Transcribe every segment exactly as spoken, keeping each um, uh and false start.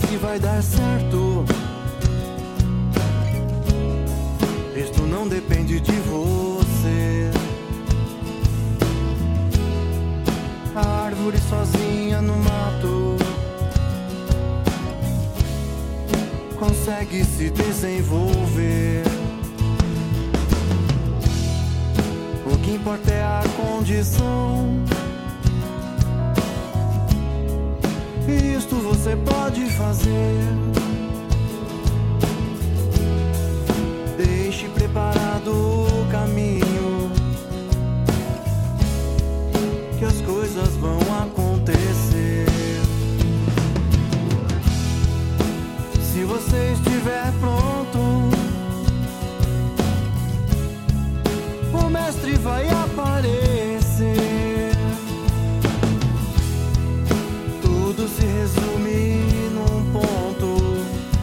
que vai dar certo. Isto não depende de você. A árvore sozinha no mato consegue se desenvolver. O que importa é a condição. E isto você pode fazer. Deixe preparado o caminho, que as coisas vão acontecer. Se você estiver pronto, o mestre vai aparecer. Tudo se resume num ponto,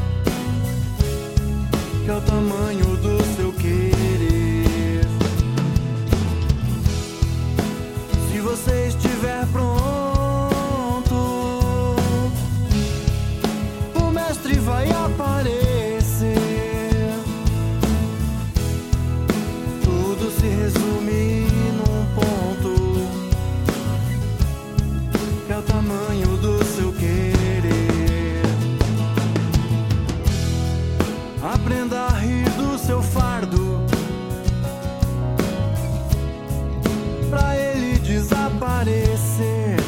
que é o tamanho do seu querer. Se você estiver pronto, o mestre vai aparecer. Tudo se resume num ponto, que é o tamanho do seu querer. Aprenda a rir do seu fardo, pra ele desaparecer.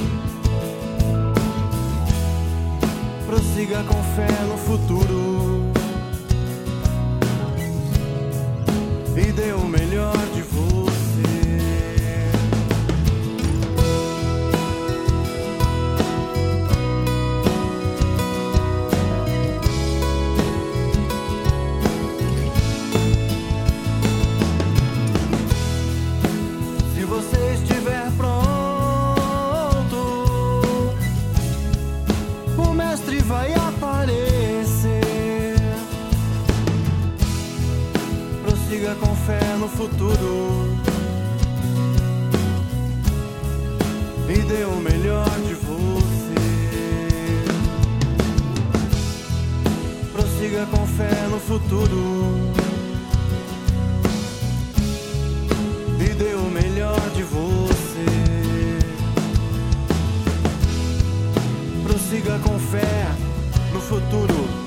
Prossiga com fé no futuro e dê o melhor de você. Se você estiver pronto, o mestre vai aparecer. Prossiga com fé no futuro e dê o melhor de você. Prossiga com fé no futuro e dê o melhor de você. Prossiga com fé no futuro